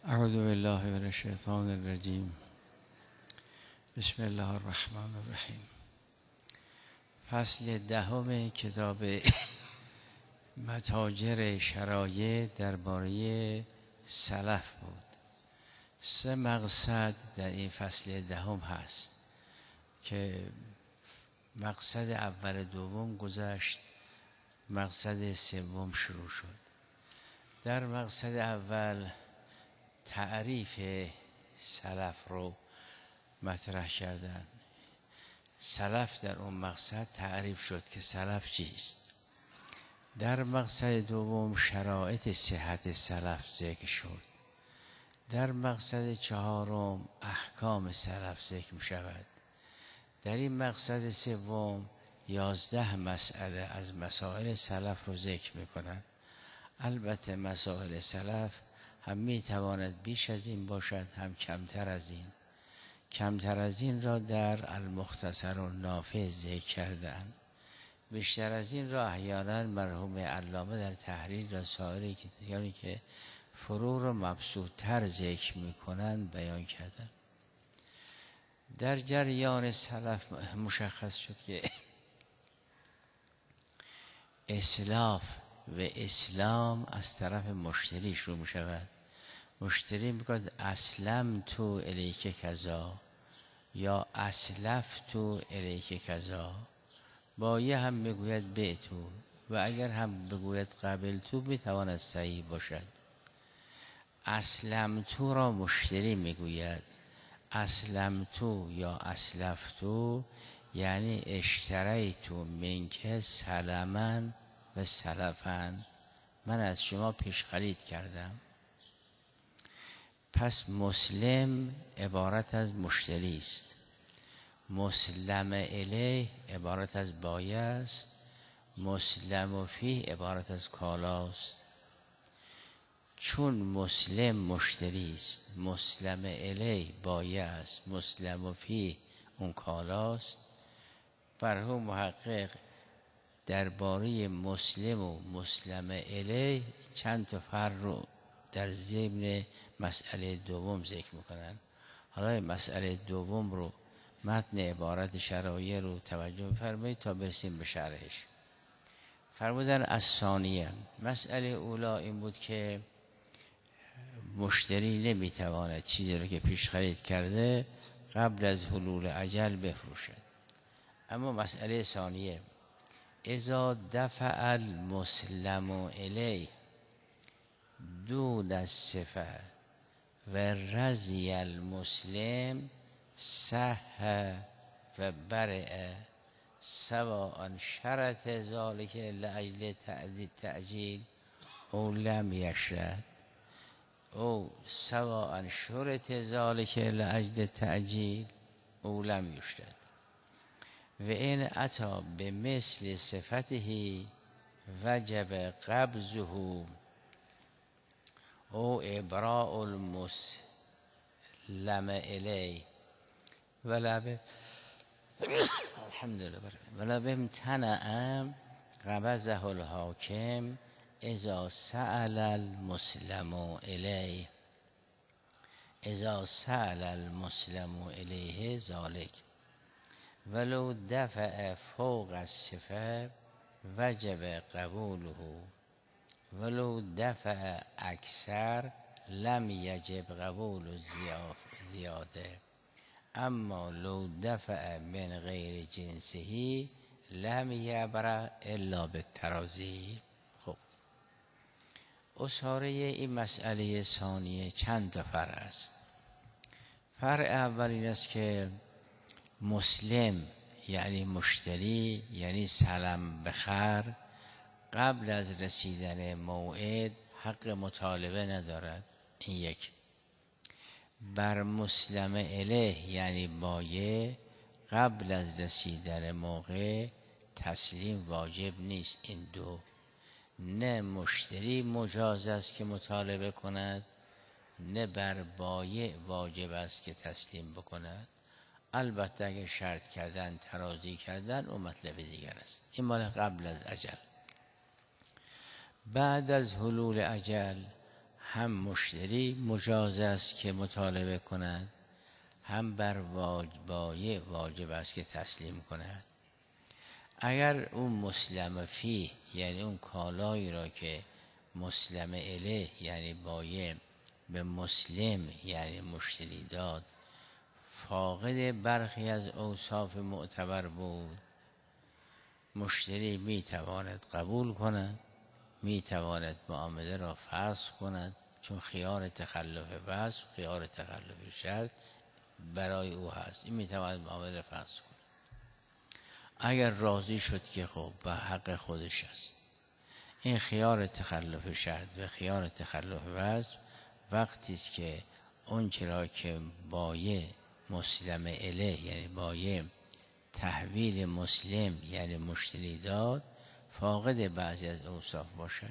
اعوذ بالله من الشیطان الرجیم. بسم الله الرحمن الرحیم. فصل دهم کتاب متاجر شرایع درباره سلف بود. 3 مقصد در این فصل دهم هست که مقصد اول دوم گذشت، مقصد سوم شروع شد. در مقصد اول تعریف سلف رو مطرح کردن. سلف در اون مقصد تعریف شد که سلف چیست. در مقصد دوم شرایط صحت سلف ذکر شد. در مقصد چهارم احکام سلف ذکر می شود. در این مقصد سوم 11 مسئله از مسائل سلف رو ذکر می کنند. البته مسائل سلف هم می تواند بیش از این باشد، هم کمتر از این. کمتر از این را در المختصر و نافع ذکر کردن. بیشتر از این را احیانا مرحوم علامه در تحریر رسائل کتابی که فروع را مبسوط تر ذکر می کنند بیان کردن. در جریان سلف مشخص شد که اسلاف و اسلام از طرف مشتری شروع می شود. مشتری میگوید اسلم تو الیک کذا یا اسلف تو الیک کذا. بایع هم میگوید به تو و اگر هم بگوید قبل تو میتواند صحیح باشد. اسلم تو را مشتری میگوید، اسلم تو یا اسلف تو یعنی اشتریتو منک سلمن و سلفن، من از شما پیش خرید کردم. پس مسلم عبارت از مشتری است، مسلم الیه عبارت از بایع است، مسلم فیه عبارت از کالاست. چون مسلم مشتری است، مسلم الیه بایع است، مسلم فیه اون کالاست، مرحوم محقق درباره مسلم و مسلم الیه چند تا فرق رو در ضمن مسئله دوم ذکر میکنن. حالا مسئله دوم رو متن عبارت شرایع رو توجه فرمایید تا برسیم به شرحش. فرمودن الثانیه، مسئله اولا این بود که مشتری نمیتواند چیزی رو که پیش خرید کرده قبل از حلول اجل بفروشد. اما مسئله ثانیه، اذا دفع المسلم الیه دون الصفه و رضی المسلم صح و برع سواء شرط ذلك لاجل تعجیل او لم یشرط او سواء شرط ذلك لاجل تعجیل او لم یشرط و این اتی بمثل صفته وجب قبضه او ابراء المسلم الیه ولا بامتنع قبضه الحاکم اذا سأل المسلم الیه ذلك ولو دفع فوق الصفه وجب قبوله ولو دفع اکثر لم یجب قبول زیاده اما لو دفع من غیر جنسه لم یبرأ الا بالتراضی. خب اصاره این مسئله ثانیه چند تا فرع است. فرع اول این است که مسلم یعنی مشتری یعنی سلم بخر قبل از رسیدن موعد حق مطالبه ندارد. این یک. بر مسلم الیه یعنی بایع قبل از رسیدن موقع تسلیم واجب نیست. این دو. نه مشتری مجاز است که مطالبه کند، نه بر بایع واجب است که تسلیم بکند. البته اگر شرط کردن تراضی کردن اون مطلب دیگر است. این مال قبل از اجل. بعد از حلول اجل هم مشتری مجاز است که مطالبه کند، هم بر بایع واجب است که تسلیم کند. اگر اون مسلم فیه، یعنی اون کالایی را که مسلم الیه یعنی بایع به مسلم یعنی مشتری داد، فاقد برخی از اوصاف معتبر بود، مشتری میتواند قبول کند، میتواند معامله را فسخ کند، چون خیار تخلف وصف، خیار تخلف شرط برای او هست، این میتواند معامله را فسخ کند. اگر راضی شد که خب به حق خودش است، این خیار تخلف شرط و خیار تخلف وصف وقتی است که اون چرا که بایع مسلم الیه یعنی بایع تحویل مسلم یعنی مشتری داد، فاقد بعضی از اوصاف باشد،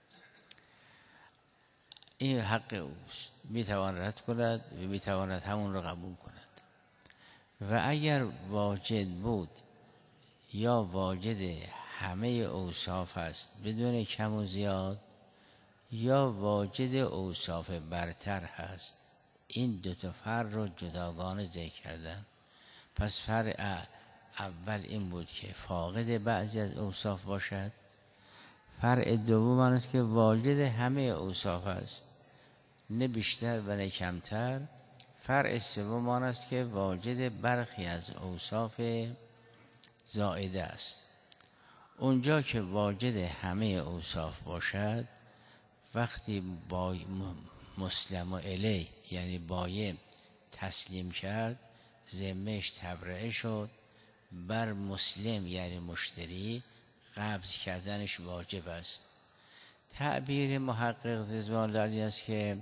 این حق اوست، میتواند رد کند و میتواند همون رو قبول کند. و اگر واجد بود یا واجد همه اوصاف است بدون کم و زیاد، یا واجد اوصاف برتر هست، این دو تا فرع رو جداگانه ذکر کردن. پس فرع اول این بود که فاقد بعضی از اوصاف باشد، فرع دوم آن است که واجد همه اوصاف است، نه بیشتر و نه کمتر. فرع سوم آن است که واجد برخی از اوصاف زائده است. اونجا که واجد همه اوصاف باشد، وقتی با مسلم و الیه یعنی بایع تسلیم کرد، ذمه‌اش تبرئه شد، بر مسلم یعنی مشتری قبض کردنش واجب است. تعبیر محقق رضوان الله علیه است که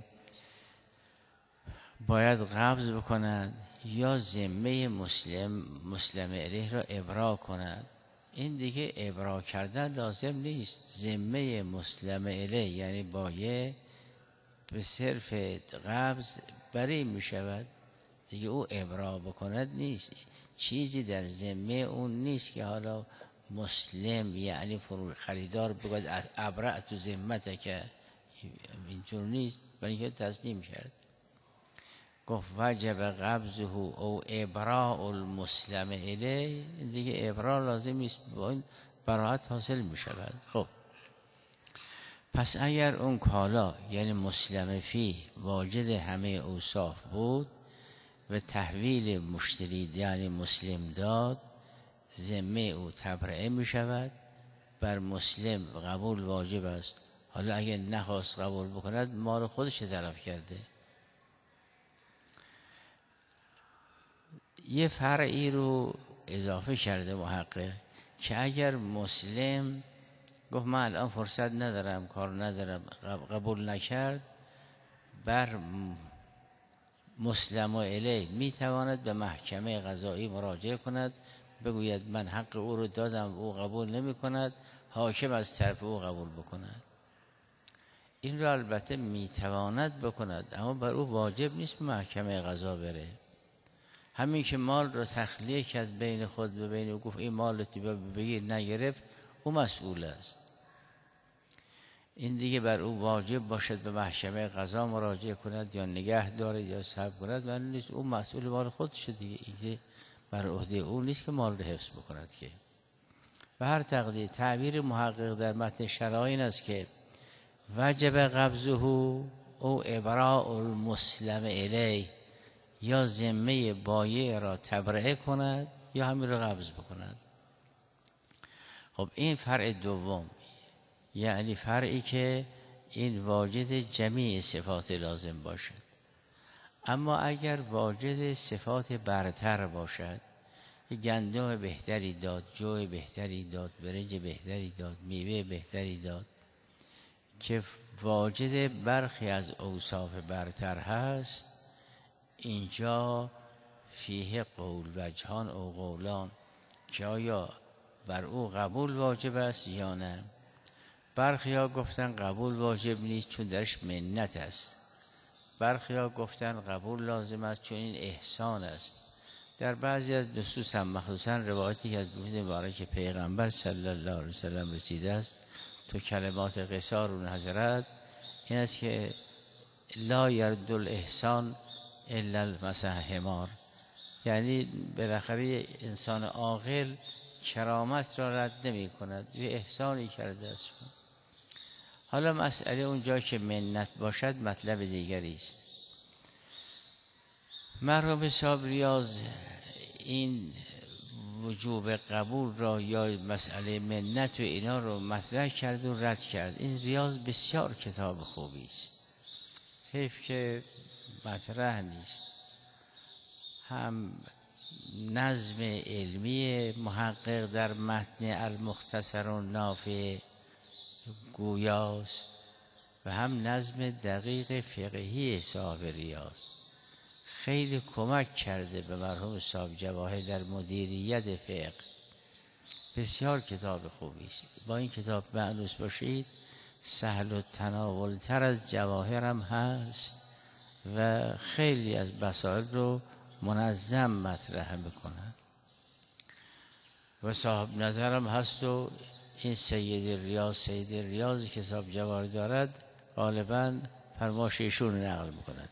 باید قبض بکند یا ذمه مسلم الیه را ابرا کند. این دیگه ابرا کردن لازم نیست، ذمه مسلم الیه یعنی بایع به صرف قبض بری می شود دیگه، او ابرا بکند نیست، چیزی در ذمه اون نیست که حالا مسلم یعنی خریدار بگوید ابرأت ذمتک، که اینطور نیست، برای که تسلیم کرد. گفت وجب قبضه او ابراء المسلم الیه، دیگه ابرا لازم نیست، با این براءت حاصل می شود. خب پس اگر اون کالا یعنی مسلم فیه واجد همه اوصاف بود و تحویل مشتری یعنی مسلم داد، ذمه او تبرئه می شود، بر مسلم قبول واجب است. حالا اگر نخواست قبول بکند، مال خودش تلف کرده. یه فرعی رو اضافه کرده محقق که اگر مسلم گفت من الان فرصت ندارم، کار ندارم، قبول نکرد، بر مسلم و الیه میتواند به محکمه قضایی مراجعه کند، بگوید من حق او رو دادم، او قبول نمی کند، حاکم از طرف او قبول بکند. این رو البته میتواند بکند، اما بر او واجب نیست به محکمه قضا بره. همین که مال رو تخلیه کرد بین خود و بین او، گفت این مال رو بگیر، نگرفت، او مسئول است. این دیگه بر او واجب باشد به محکمه قضا مراجعه کند یا نگه دارد یا صبر کند، من نیست، او مسئول مال خودشه دیگه، این بر عهده او نیست که مال رو حفظ بکند که. به هر تقدیر تعبیر محقق در متن شرح این است که وجب قبضه او ابراء المسلم الیه، یا ذمه بایع را تبرئه کند یا همین را قبض بکند. خب این فرع دوم، یعنی فرعی که این واجد جمیع صفات لازم باشد. اما اگر واجد صفات برتر باشد، گندم بهتری داد، جو بهتری داد، برنج بهتری داد، میوه بهتری داد، که واجد برخی از اوصاف برتر هست، اینجا فیه قول وجهان او قولان که آیا بر او قبول واجب است یا نه. برخی ها گفتن قبول واجب نیست چون درش منت است، برخی ها گفتن قبول لازم است چون این احسان است. در بعضی از نصوص هم مخصوصا روایتی که از مبارک پیغمبر صلی الله علیه وسلم رسیده است تو کلمات قصار و حضرت، این است که لا یرد الاحسان الا المسح حمار، یعنی بالاخره انسان عاقل کرامت را رد نمی کند، یه احسانی کرده است. حالا مسئله اونجا که منت باشد مطلب دیگری است. مرحوم صاحب ریاض این وجوب قبول را یا مسئله منت و اینا رو مطرح کرد و رد کرد. این ریاض بسیار کتاب خوبی است، حیف که مطرح نیست. هم نظم علمی محقق در متن المختصر النافع گویاست و هم نظم دقیق فقهی صاحب ریاض خیلی کمک کرده به مرحوم صاحب جواهر در مدیریت فقه. بسیار کتاب خوبی است. با این کتاب مأنوس باشید، سهل و تناول تر از جواهر هم هست و خیلی از مسائل رو منظم مطرح میکنن و صاحب نظرم هست. و این سید ریاضی که صاحب جواهر دارد غالبا فرمایش ایشون نقل میکند.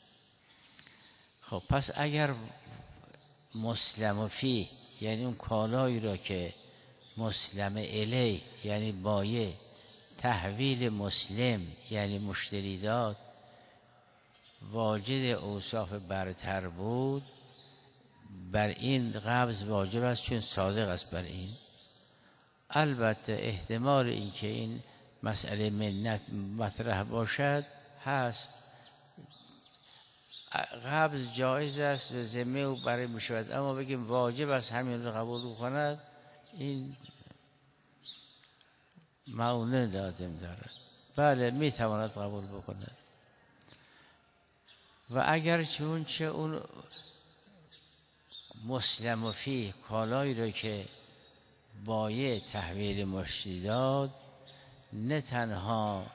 خب پس اگر مسلم فی، یعنی اون کالایی را که مسلم الی یعنی بایع تحویل مسلم یعنی مشتری داد، واجد اوصاف برتر بود، بر این قبض واجب است چون صادق است بر این. البته احتمال این که این مسئله منت مطرح باشد هست، قبض جایز است و ذمه او برای می شود، اما بگیم واجب است همین رو قبول کند، این معونه لازم دارد. بله می تواند قبول بکند. و اگر چون چه اون مسلم فی کالایی رو که بایع تحویل مشتری داد نه تنها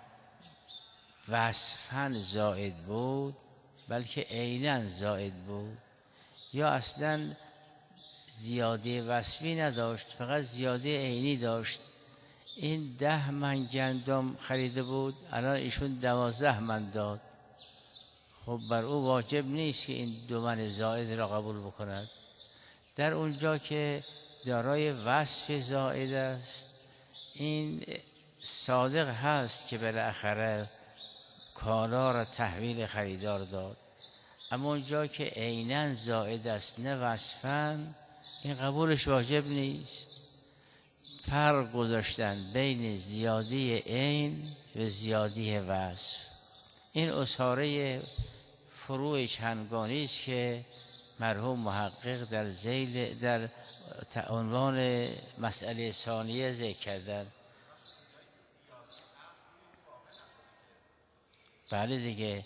وصفاً زائد بود بلکه عیناً زائد بود، یا اصلاً زیاده وصفی نداشت، فقط زیاده عینی داشت. این 10 من گندم خریده بود، الان ایشون 12 من داد. خب بر او واجب نیست که این 2 من زائد را قبول بکند. در اونجا که دارای وصف زائد است، این صادق هست که بالاخره کالا را تحویل خریدار داد، اما اونجا که عیناً زائد است نه وصفاً، این قبولش واجب نیست. فرق گذاشتن بین زیاده عین و زیاده وصف. این اصاره فروع چندگانی است که مرحوم محقق در عنوان مسئله ثانیه ذکر کردن. بله دیگه،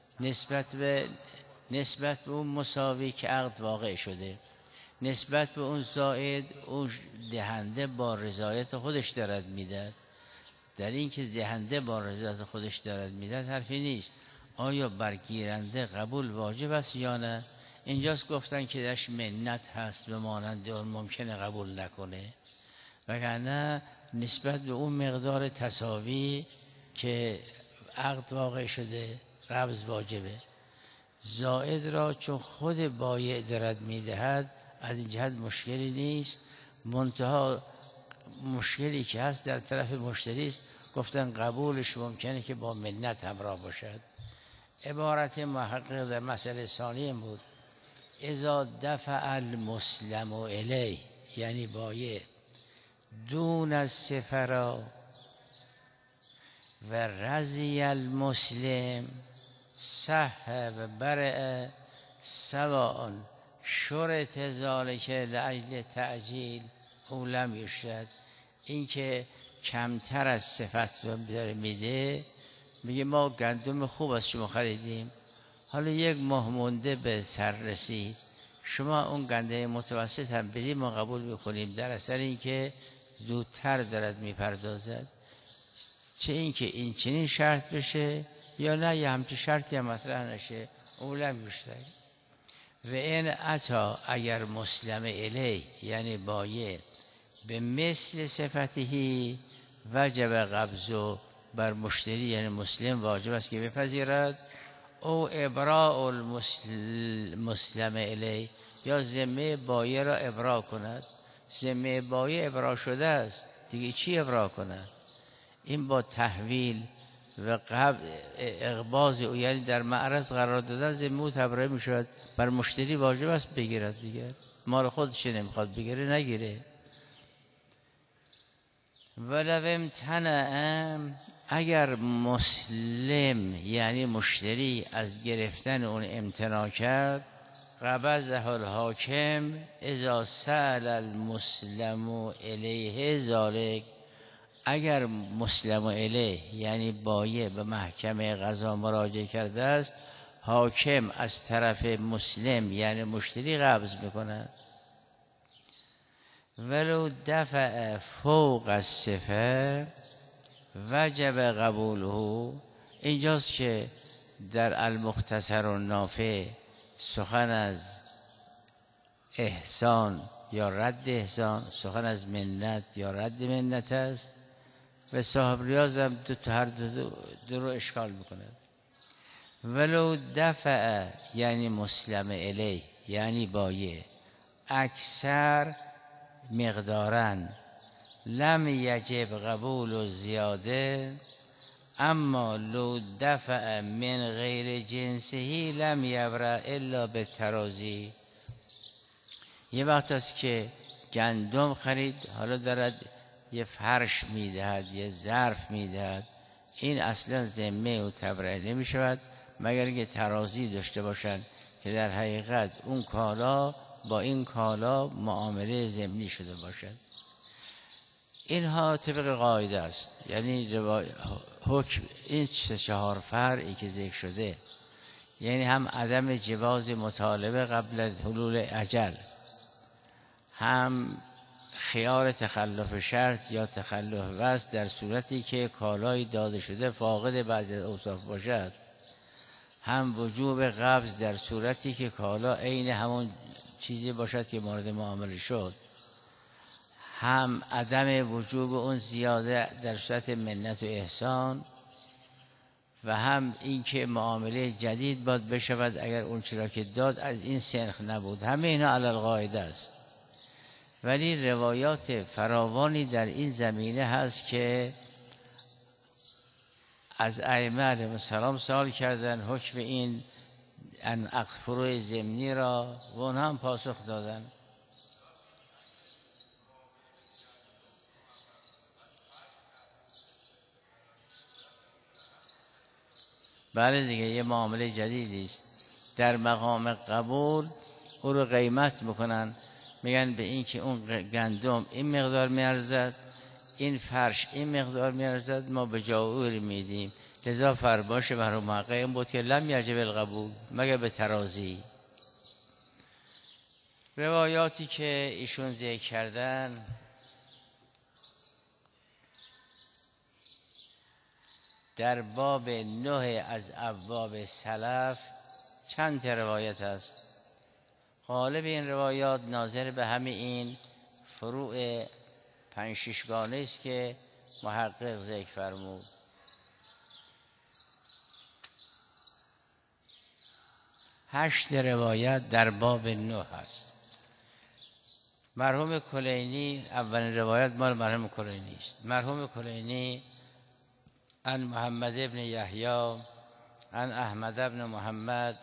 نسبت به اون مساوی که عقد واقع شده، نسبت به اون زائد، اون دهنده با رضایت خودش دارد میدهد. در این که دهنده با رضایت خودش دارد میدهد حرفی نیست. آیا برگیرنده قبول واجب است یا نه؟ اینجاست گفتن که درش منت هست به مانند اون ممکنه قبول نکنه، وگرنه نسبت به اون مقدار تساوی که عقد واقع شده قبض واجبه. زائد را چون خود بایع دارد میدهد از این جهت مشکلی نیست، منتها مشکلی که هست در طرف مشتری است. گفتن قبولش ممکنه که با منت همراه باشد. عبارت محقق در مسئله ثانی بود اذا دفع المسلم الیه، یعنی بایع دون السفرا و رضی المسلم صح و برع سواء شرط ذالک لأجل تعجیل او لم یشرط. این که کمتر از صفت رو داره میده، میگه ما گندم خوب از شما خریدیم، حالا 1 ماه مونده به سر رسید، شما اون گندم متوسط هم بدید ما قبول میکنیم، در اثر این که زودتر دارد میپردازد. چه این که این چنین شرط بشه یا نه یه همچه شرطی هم مطرح نشه، اولم بیشتر. و این عطا اگر مسلم الی یعنی بایع به مثل صفته وجب قبض، بر مشتری یعنی مسلم واجب است که بپذیرد او ابراء المسلم الی، یا ذمه بایع را ابراء کند. ذمه بایع ابراء شده است، دیگه چی ابراء کند؟ این با تحویل و اقباض او، یعنی در معرض قرار دادن ذمه او تبرئه می شود. بر مشتری واجب است بگیرد دیگه، مال خودش نمیخواد بگیره نگیره. ولو امتنع، اگر مسلم یعنی مشتری از گرفتن اون امتناع کرد، قبضه الحاکم اذا سأل المسلم الیه ذلک، اگر مسلم الیه یعنی بایع به محکمه قضا مراجعه کرده است، حاکم از طرف مسلم یعنی مشتری قبض میکند. ولو دفع فوق الصفه وجب قبوله. اینجاست که در المختصر النافع سخن از احسان یا رد احسان، سخن از منت یا رد منت است. و صاحب ریاض هم هر دو رو اشکال میکنه. ولو دفع یعنی مسلم الیه یعنی بایع، اکثر مقدارن، لم یجب قبول و زیاده، اما لو دفع من غیر جنسهی لم یبرأ الا به ترازی. یه وقت است که گندم خرید، حالا دارد یه فرش میدهد، یه ظرف میدهد، این اصلا ذمه او تبرئه نمی شود مگر که ترازی داشته باشند که در حقیقت اون کالا با این کالا معامله ضمنی شده باشد. اینها طبق قاعده است، یعنی حکم این 4 فرعی که ذکر شده، یعنی هم عدم جواز مطالبه قبل از حلول اجل، هم خیار تخلف شرط یا تخلف وصف در صورتی که کالای داده شده فاقد بعضی اوصاف باشد، هم وجوب قبض در صورتی که کالا عین همون چیزی باشد که مورد معامله شد، هم عدم وجوب اون زیاده در صورت منت و احسان، و هم این که معامله جدید باید بشود اگر اون چرا که داد از این سنخ نبود. همه اینا علی القاعده است. ولی روایات فراوانی در این زمینه هست که از ائمه علیهم السلام سوال کردن حکم این فروع ضمنی را و اونها هم پاسخ دادن. بله دیگه، یه معامله جدیدی است. در مقام قبول او رو قیمت میکنن، میگن به این که اون گندم این مقدار میارزد، این فرش این مقدار میارزد، ما به جا او رو میدیم، لذا فرباش محروم حقه این بود که لم یجب القبول مگر به ترازی. روایاتی که ایشون ذکر کردن در باب 9 از ابواب سلف چند تا روایت است. غالب این روایات ناظر به همین این فروع 5-6 گانه است که محقق ذکر فرمود. هشت روایت در باب 9 هست. مرحوم کلینی، اولین روایت مال مرحوم کلینی است. مرحوم کلینی عن محمد ابن یحیی عن احمد ابن محمد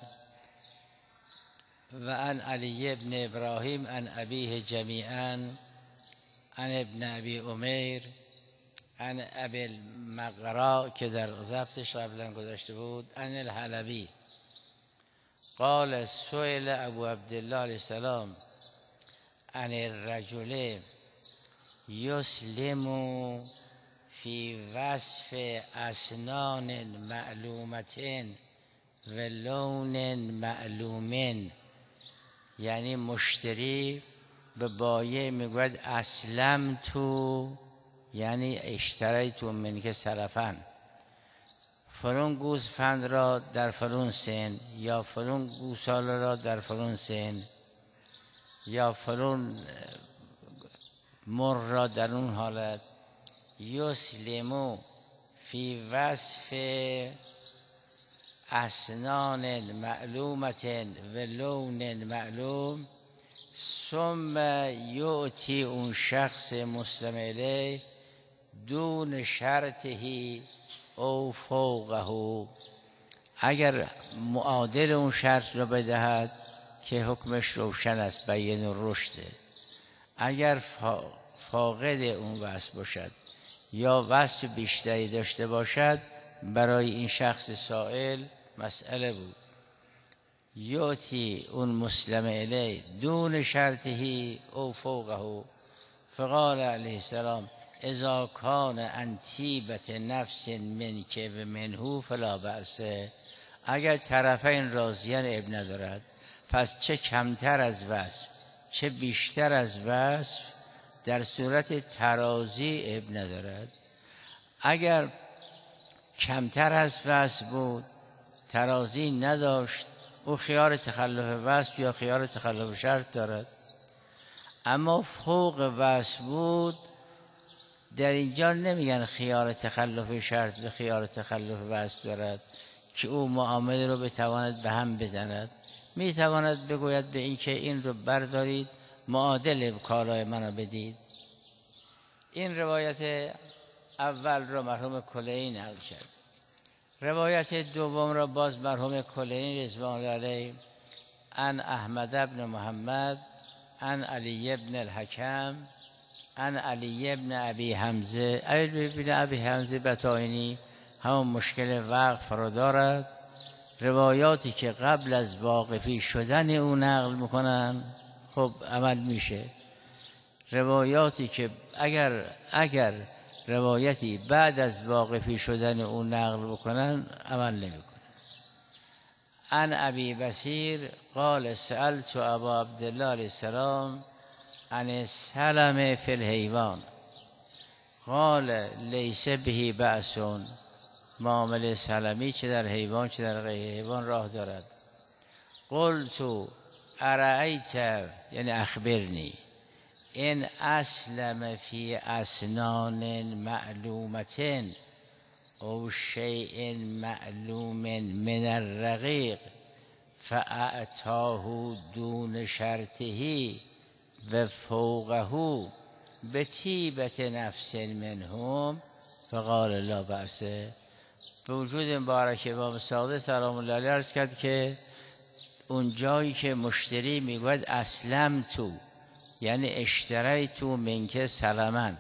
و عن علی ابن ابراهیم عن ابیه جمیعا عن ابن ابی امیر عن ابی المغرا که در ضبطش قبلا گذاشته بود، عن الحلبی قال سئل ابو عبدالله علیه السلام عن الرجل یسلم فی وصف اسنان معلومت و لون معلومن. یعنی مشتری به بایع میگوید اسلم تو، یعنی اشتری تو منک سلفن، فلان گوسفند را در فلان سن، یا فلان گوساله را در فلان سن، یا فلان مر را در اون حالت. یسلمو فی وصف اسنان معلومت و لون معلوم ثم یؤتی اون شخص مسلم الیه دون شرطه او فوقه، اگر معادل اون شرط رو بدهد که حکمش روشن است، بین الرشده، اگر فاقد اون وصف باشد یا وصف بیشتری داشته باشد، برای این شخص سائل مسئله بود. یوتی اون مسلم الیه دون شرطه او فوقه، فقال علیه السلام اذا کان عن طیبة نفس منک و منه فلا بأس، اگر طرفین راضیان اب ندارد، پس چه کمتر از وصف چه بیشتر از وصف در صورت ترازی اب ندارد. اگر کمتر از وصف بود، ترازی نداشت، او خیار تخلف وصف یا خیار تخلف شرط دارد. اما فوق وصف بود، در اینجا نمیگن خیار تخلف شرط و خیار تخلف وصف دارد که او معامله رو بتواند به هم بزند، میتواند بگوید به این که این رو بردارید معادل کالای منو بدید. این روایت اول رو مرحوم کلینی نقل کرد. روایت دوم را باز مرحوم کلینی رضوان الله علیه عن احمد بن محمد عن علی بن الحکم عن علی بن ابی حمزه. علی بن ابی حمزه بطائنی همون مشکل وقف را دارد. روایاتی که قبل از واقفی شدن او نقل میکنن خب عمل میشه، روایاتی که اگر روایتی بعد از واقفی شدن او نقل بکنن عمل نمیکنن. عن ابی بصیر قال سألت ابا عبدالله علیه السلام عن السلم فی الحیوان قال لیس به بأس، معامله سلمی چه در حیوان چه در غیر حیوان راه دارد. قلت ارأیت یعنی اخبرنی ان اسلم فی اسنان معلومة او شیء معلوم من الرقیق فاعطاه دون شرطه و فوقه بطیبة نفس منهم فقال لا بأس. به وجود مبارک امام صادق سلام الله علیه عرض کرد که اون جایی که مشتری میگوید اسلم تو یعنی اشتری تو منکه سلمن،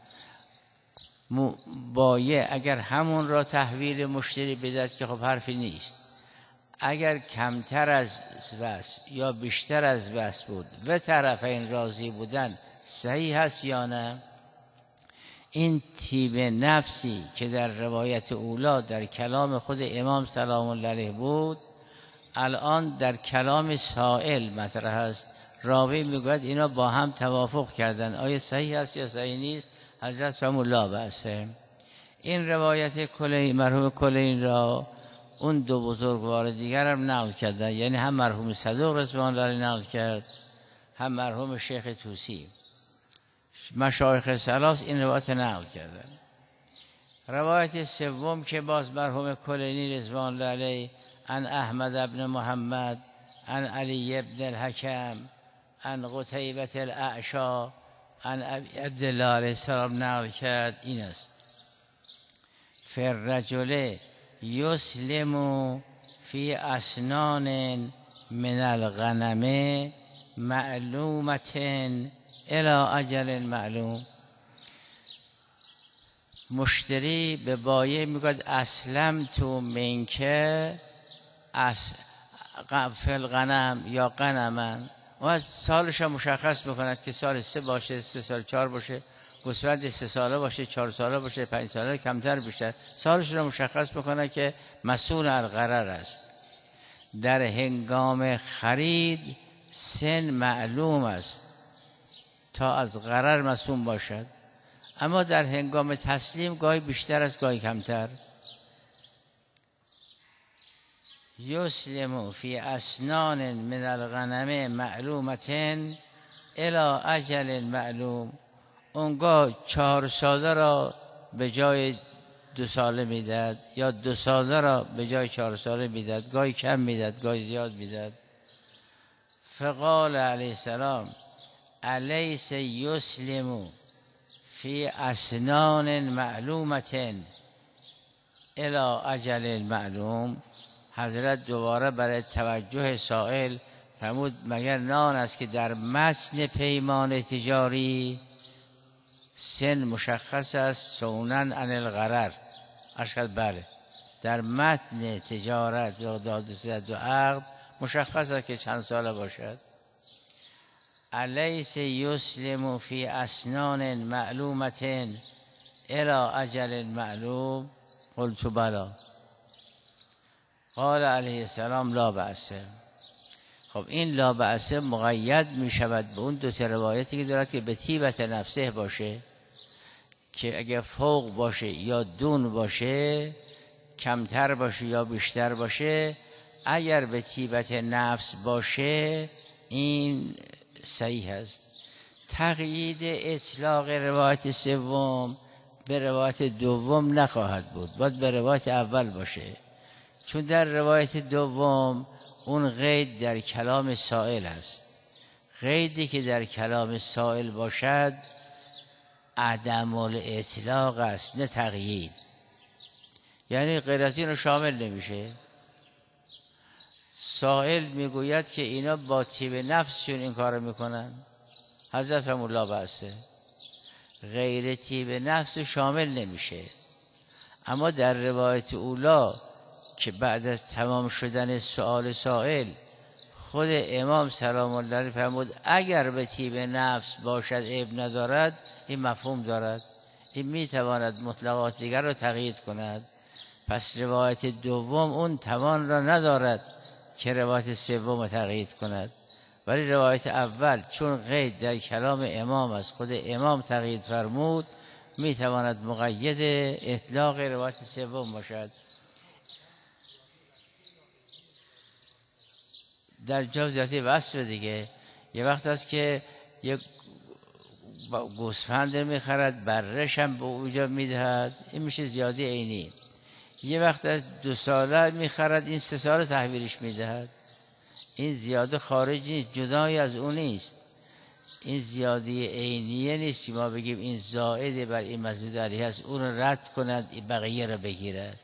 بایع اگر همون را تحویل مشتری بدهد که خب حرفی نیست، اگر کمتر از وصف یا بیشتر از وصف بود و طرفین راضی بودن صحیح هست یا نه. این طیب نفسی که در روایت اولا در کلام خود امام سلام الله علیه بود، الان در کلام سائل مطرح است. راوی میگوید اینا با هم توافق کردن، آیا صحیح است یا صحیح نیست؟ حضرت فرمود لا بأس. این روایت مرحوم کلینی را اون دو بزرگوار دیگر هم نقل کردن، یعنی هم مرحوم صدوق رضوان الله علیه نقل کرد، هم مرحوم شیخ طوسی. مشایخ ثلاث این روایت نقل کردن. روایت سوم که باز مرحوم کلینی رضوان الله علیه عن احمد بن محمد عن علی بن الحکم عن قتیبة الاعشی عن ابی عبدالله علیه السلام نقل کرد این است: فالرجل یسلم فی اسنان من الغنم معلومة الی اجل معلوم. مشتری به بایع میگوید اسلم تو منکه فی الغنم یا غنمن، و سالش هم مشخص میکند که سال 3 باشه 3 سال 4 باشه، گوسفند 3 ساله باشه 4 ساله باشه 5 ساله کمتر بیشتر، سالش رو مشخص میکنه که مسئول الغرر است. در هنگام خرید سن معلوم است تا از غرر مسئول باشد، اما در هنگام تسلیم گاهی بیشتر است گاهی کمتر. یسلم فی اسنان من الغنم معلومة الی اجل معلوم. اونگاه 4 ساله را به جای 2 ساله میداد یا 2 ساله را به جای 4 ساله میداد، گاهی کم میداد گاهی زیاد میداد. فقال علیه السلام الیس یسلم فی اسنان معلومة الی اجل معلوم. حضرت دوباره برای توجه سائل فرمود مگر نان است که در متن پیمان تجاری سن مشخص است، سونن عن الغرر. اشکال بله، در متن تجارت یا دادرسی و عقد مشخص است که چند ساله باشد. الیس یسلم فی اسنان معلومة الی اجل معلوم؟ قلت بلا. قال علیه السلام لا بأس. خب این لا بأس مقید می شود به اون 2 روایتی که دارد که به طیبت نفسه باشه، که اگه فوق باشه یا دون باشه، کمتر باشه یا بیشتر باشه، اگر به طیبت نفس باشه این صحیح است. تقیید اطلاق روایت سوم به روایت دوم نخواهد بود، باید به روایت اول باشه، چون در روایت دوم اون قید در کلام سائل است. قیدی که در کلام سائل باشد عدم الاطلاق است نه تقیید، یعنی غیر از این رو شامل نمیشه. سائل میگوید که اینا با طیب نفسشون این کار میکنن، حضرت فرمود لا بأس، غیر طیب نفس شامل نمیشه. اما در روایت اولا که بعد از تمام شدن سؤال سائل خود امام سلام الله علیه فرمود اگر به طیب نفس باشد عیب ندارد، این مفهوم دارد، این میتواند مطلقات دیگر را تقیید کند. پس روایت دوم اون توان را ندارد که روایت سوم را تقیید کند، ولی روایت اول چون قید در کلام امام است، خود امام تقیید فرمود، میتواند مقید اطلاق روایت سوم باشد. در جا زیادی وصف دیگه، یه وقت است که یک گوسفند میخرد برش هم به اوجا میدهد، این میشه زیادی عینی. یه وقت از 2 ساله میخرد، این 3 ساله تحویلش میدهد، این زیاده خارجی نیست، جدایی از اون نیست. این زیادی عینیه نیست که ما بگیم این زائد بر این مزید علیه است، اون رو رد کند بقیه رو بگیرد.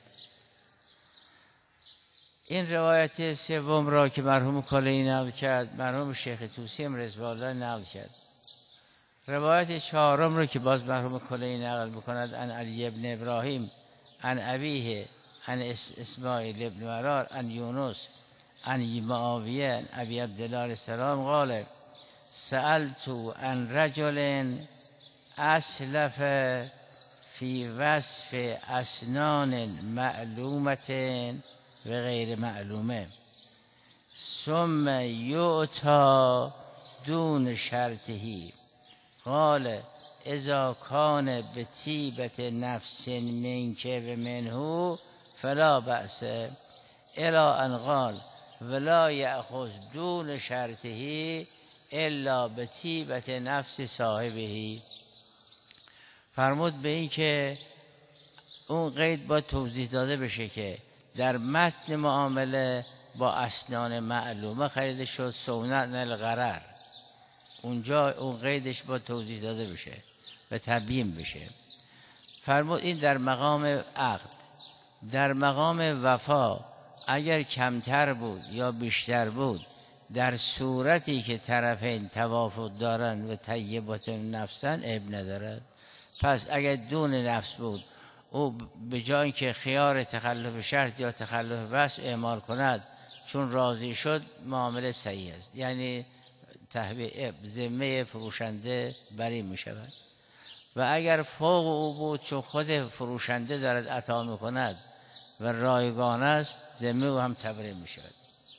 این روایت سوم را که مرحوم کلینی نقل کرد، مرحوم شیخ طوسی هم رضوان الله نقل کرد. روایت 4 را که باز مرحوم کلینی نقل میکند، عن علی ابن ابراهیم عن ابیه عن اسماعیل ابن مرار عن یونس عن معاویه عن ابی عبدالله علیه السلام قال سألت عن رجل اسلف فی وصف اسنان معلومة و غیر معلومه ثم یعطا دون شرطه قال اذا کان به طیبت نفس منک و منه فلا بأس الی ان قال ولا یأخذ دون شرطه الا به طیبت نفس صاحبه. فرمود به این که اون قید با توضیح داده بشه که در متن معامله با اسنان معلومه خریده شد، سونن الغرر، اونجا اون قیدش با توضیح داده بشه و تبیین بشه. فرمود این در مقام عقد. در مقام وفا اگر کمتر بود یا بیشتر بود، در صورتی که طرفین توافق دارن و طیبات نفسن عیب ندارد. پس اگر دون نفس بود، او به جای که خیار تخلف شرط یا تخلف وصف اعمال کند، چون راضی شد معامله صحیح است، یعنی ذمه فروشنده بری می شود. و اگر فوق او بود، چون خود فروشنده دارد عطا می کند و رایگان است، ذمه او هم تبرئه می شود.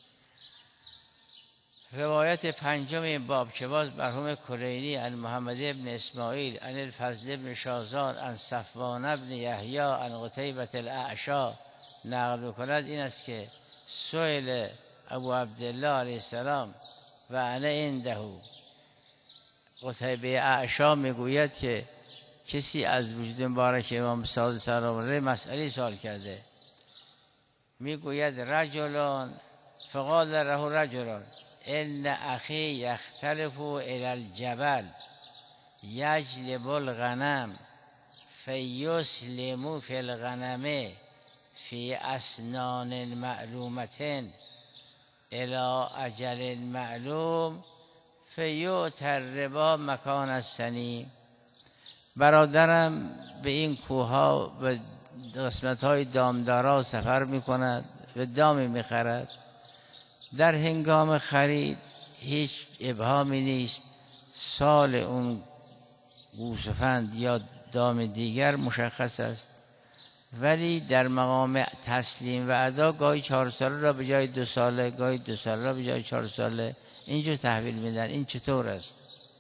روایت 5 این باب که باز مرحوم کلینی عن محمد ابن اسماعیل عن الفضل ابن شازان عن صفوان ابن یحیی عن قتیبة الاعشی نقل می‌کند، این است که سئل ابو عبدالله علیه السلام و انا عنده. قتیبه اعشی میگوید که کسی از وجود مبارک امام صادق سلام الله مسئله سوال کرده، میگوید رجلان فقال له رجلان ان اخی یختلف الی الجبل یجلب الغنم فیسلم فی الغنم فی اسنان معلومة الی اجل معلوم فیؤتی الربا مکان السنی. برادرم به این کوها و قسمت‌های دامدارا سفر می‌کند و دامی می‌خرد. در هنگام خرید هیچ ابهامی نیست، سال اون گوسفند یا دام دیگر مشخص است، ولی در مقام تسلیم و ادا گاهی 4 ساله را به جای 2 ساله، گاهی 2 ساله را به جای 4 ساله اینجور تحویل میدن. این چطور است؟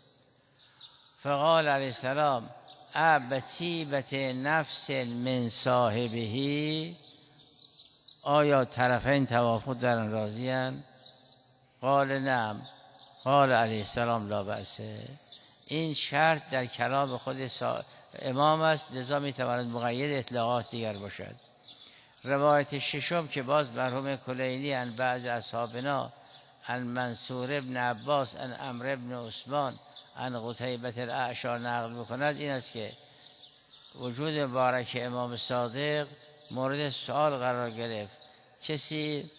فقال علیه السلام ابتیبت نفس من صاحبه، آیا طرفین توافق در آن راضی‌اند؟ قال نعم. قال علیه السلام لا بأس. این شرط در کلام خود امام است، لذا میتواند مقید اطلاقات دیگر باشد. روایت ششم که باز مرحوم کلینی عن بعض اصحابنا عن منصور ابن عباس عن عمرو ابن عثمان عن قتیبة الاعشی نقل بکند، این است که وجود مبارک امام صادق مورد سوال قرار گرفت. کسی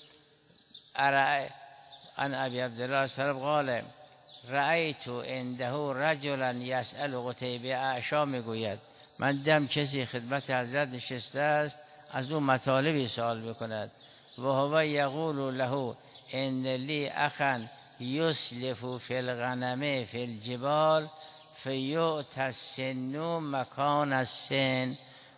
عن ابی عبدالله سلام قال رأیت عنده رجلا یسأل قتیبه اعشی، میگوید من دیدم کسی خدمت حضرت نشسته است از اون مطالبی سوال بکند. و هو یقول له ان لی اخا یسلف فی الغنم فی الجبال فیؤتی السن مکان السن.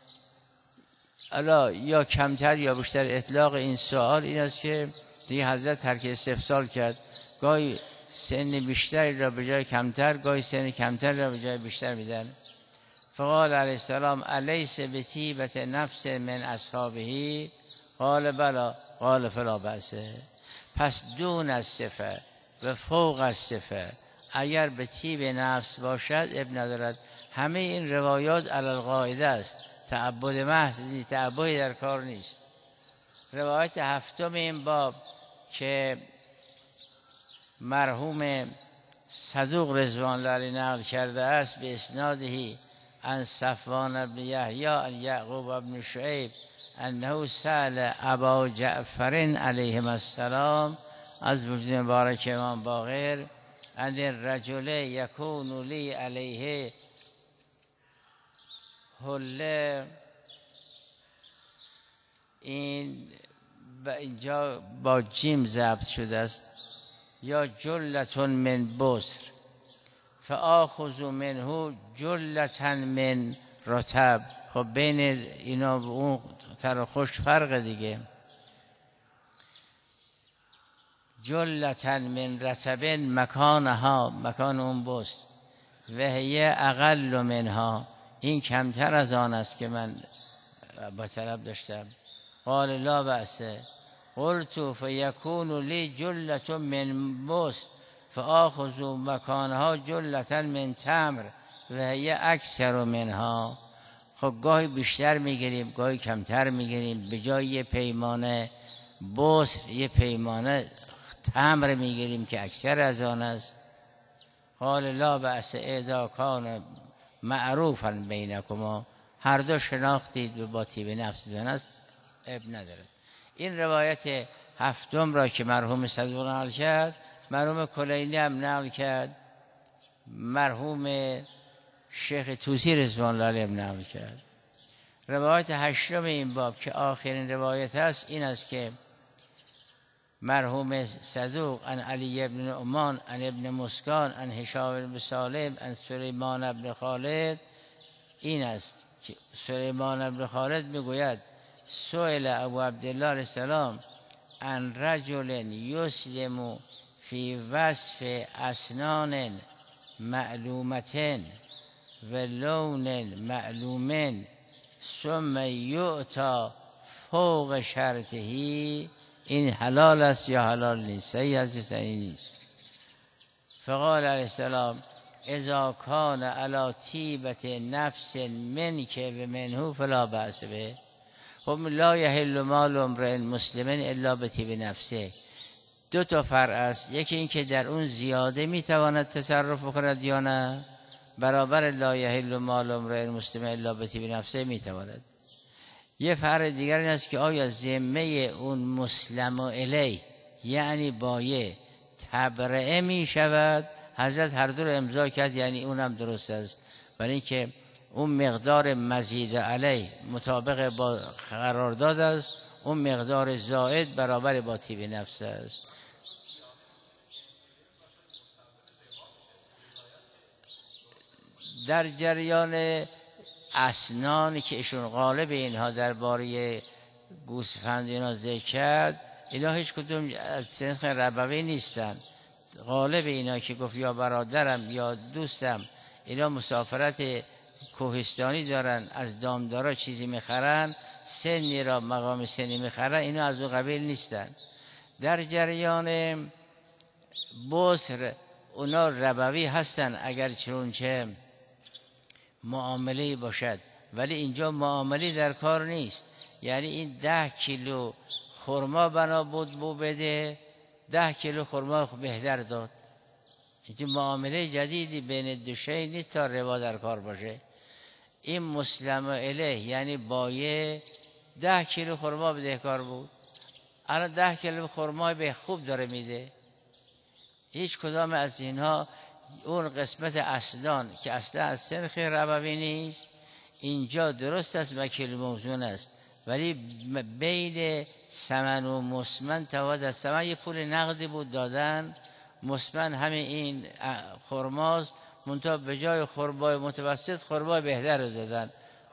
الا یا کمتر یا بیشتر اطلاق این سوال این است که دیگه حضرت ترک استفسار کرد، گاهی سن بیشتری را به جای کمتر، گاهی سن کمتر را به جای بیشتر میدن. فقال علیه السلام الیس بطیبت نفس من اصحابه؟ قال بلا. قال فلا بأس. پس دون الصفه و فوق الصفه اگر به طیب نفس باشد ابن ندارد. همه این روایات علی القاعده است، تعبد محض، تعبدی در کار نیست. روایت هفتم این باب که مرحوم صدوق رضوان الله علیه نقل کرده است به اسنادهی عن صفوان بن یحیی عن یعقوب بن شعیب انه سأل ابا جعفر علیهم السلام از وجود مبارک امام باقر ان الرجل یکون لی علیه حله. این اینجا با جیم ضبط شده است، یا جلتون من بصر فآخذ منه جلتن من رطب. خب بین اینا و اون تر خشک فرق دیگه. جلتن من رطب مکانها، مکان اون بصر، و هی اقل منها، این کمتر از آن است که من با طلب داشتم. قال لا بأس. قلت فیکون لی جلت من بصر فآخذ مکانها جلتا من تمر و هی اکثر منها. خب گاهی بیشتر میگیریم گاهی کمتر میگیریم، به جای یه پیمانه بصر یه پیمانه تمر میگیریم که اکثر از آن است. قال لا بأس اذا کان معروفا بینکما، هر دو شناختید و با طیب نفستون است، اب نداره. این روایت هفتم را که مرحوم صدوق نقل کرد، مرحوم کلینی هم نقل کرد، مرحوم شیخ طوسی رضوان الله علیه نقل کرد. روایت هشتم این باب که آخرین روایت است این است که مرحوم صدوق عن علی بن نعمان عن ابن مسکان عن هشام بن سالم عن سلیمان بن خالد، این است که سلیمان بن خالد میگوید سئل ابو عبدالله علیه السلام عن رجل یسلم فی وصف اسنان معلومة و لون معلوم ثم یؤتی فوق شرطه، این حلال است یا حلال نیست، صحیح است یا صحیح نیست. فقال علیه السلام اذا کان علی طیبت نفس منک و منه فلا بأس به. خب لا یحل مال امرئ مسلم الا بطیب نفسه. دو تا فرع است، یکی این که در اون زیاده میتواند تصرف بکند یا نه، برابر لا یحل مال امرئ مسلم الا بطیب نفسه میتواند. یه فرع دیگر این است که آیا ذمه اون مسلم الیه یعنی بایع تبرئه می شود. حضرت هر دو رو امضا کرد، یعنی اونم درست است، برای اینکه اون مقدار مزید علیه مطابق با قرارداد است، اون مقدار زائد برابر با طیب نفس است. در جریان اسنانی که ایشون غالب اینها درباره گوسفند اینا ذکر کرد، اینا هیچ کدوم از سنخ ربوی نیستن. غالب اینا که گفت یا برادرم یا دوستم اینا مسافرت کوهستانی دارن، از دامدارا چیزی میخرن، سنی را مقام سنی میخرن، اینا از اون قبیل نیستن. در جریان بسر اونا ربوی هستن اگر چونچه معامله باشد، ولی اینجا معامله در کار نیست. یعنی این 10 کیلو خرما بنا بود بو بده، 10 کیلو خرما بهتر داد. اینجا معامله جدیدی بین دو شی نیست تا ربا در کار باشه. این مسلم الیه یعنی بایع 10 کیلو خرما بدهکار بود، الان 10 کیلو خرما به خوب داره میده. هیچ کدام از اینها اون قسمت اسنان که اصلا از سنخ ربوی نیست، اینجا درست است وکیل موزون است، ولی بین ثمن و مسمن تفاوت است. ثمن یه پول نقدی بود دادن، مسمن همین این خرماست، منتها به جای خرمای متوسط خرمای بهتر رو دادن.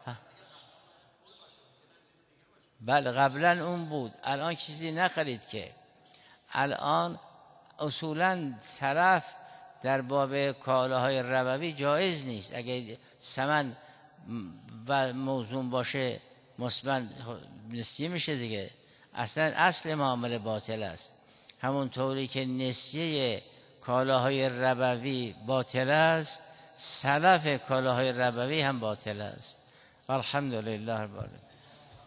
بله قبلا اون بود، الان چیزی نخرید که. الان اصولا صرف در باب کالاهای ربوی جایز نیست. اگه ثمن و موزون باشه مسمن نسیه میشه دیگه. اصلا اصل معامله باطل است. همون طوری که نسیه کالاهای ربوی باطل است، سلف کالاهای ربوی هم باطل است. الحمدلله رب العالمین.